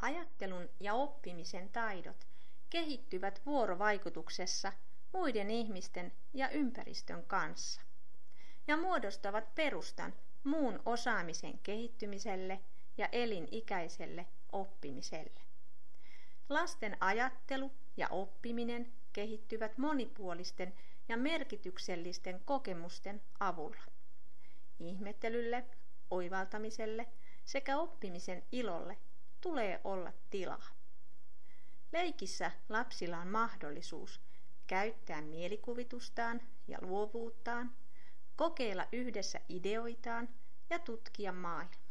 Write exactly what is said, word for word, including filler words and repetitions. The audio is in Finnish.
Ajattelun ja oppimisen taidot kehittyvät vuorovaikutuksessa muiden ihmisten ja ympäristön kanssa ja muodostavat perustan muun osaamisen kehittymiselle ja elinikäiselle oppimiselle. Lasten ajattelu ja oppiminen kehittyvät monipuolisten ja merkityksellisten kokemusten avulla. Ihmettelylle, oivaltamiselle sekä oppimisen ilolle tulee olla tilaa. Leikissä lapsilla on mahdollisuus käyttää mielikuvitustaan ja luovuuttaan, kokeilla yhdessä ideoitaan ja tutkia maailmaa.